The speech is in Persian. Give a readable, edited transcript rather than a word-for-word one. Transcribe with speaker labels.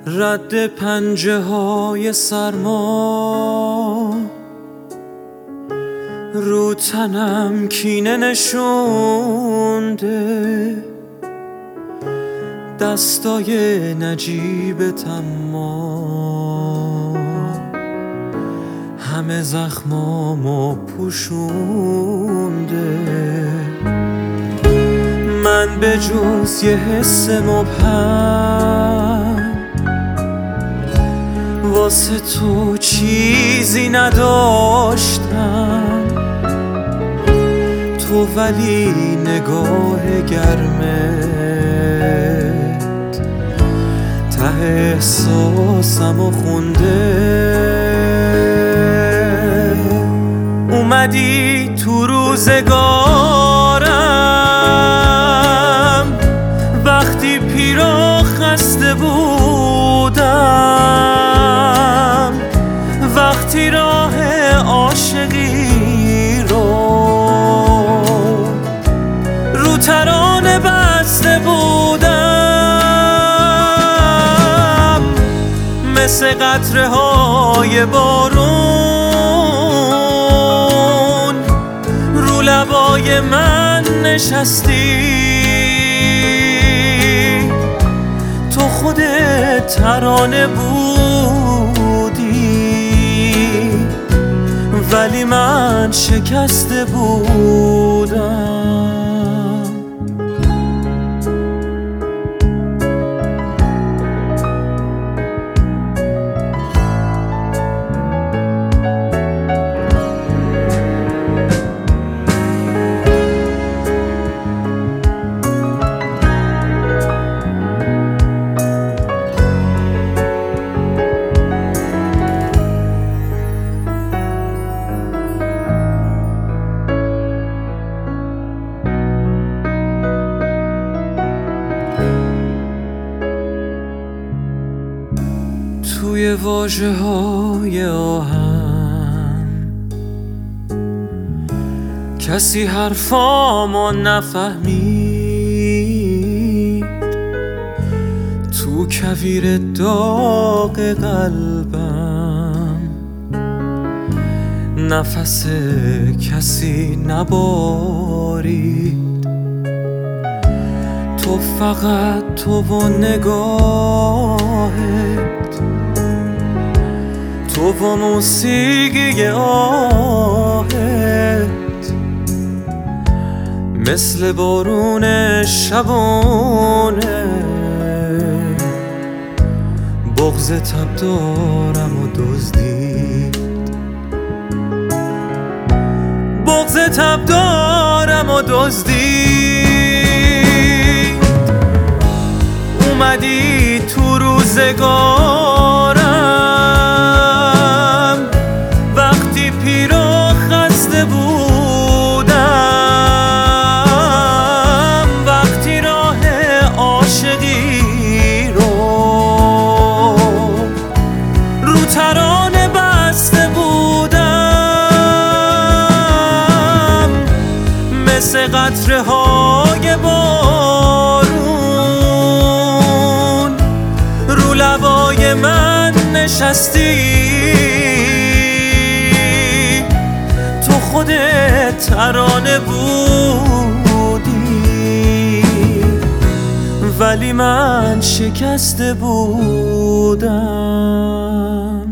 Speaker 1: رد پنجه های سرما رو تنم کینه نشونده، دستای نجیب تما همه زخمامو پوشونده. من به جز یه حس مبهم واسه تو چیزی نداشتم، تو ولی نگاه گرمت ته احساسمو خونده. اومدی تو روزگارم وقتی پیر و خسته بودم، وقتی راه عاشقی رو ترانه بسته بودم، مثل قطره های بارون رو لبای من نشستی. تو خودت ترانه بودی ولی من شکسته بودم. توی واژه های آهم کسی حرفامو نفهمید، تو کویر داغ قلبم نفس کسی نبارید. تو فقط تو و نگاهت، تو و موسیقی آهت مثل بارون شبانه بغض تب دارم و دزدید، بغض تب دارم و دزدید. اومدی تو روزگارم وقتی پیر و خسته بودم، وقتی راه عاشقی رو ترانه بسته بودم، مثل قطره های بارون رو لبای من نشستی. تو خودت ترانه بودی ولی من شکسته بودم.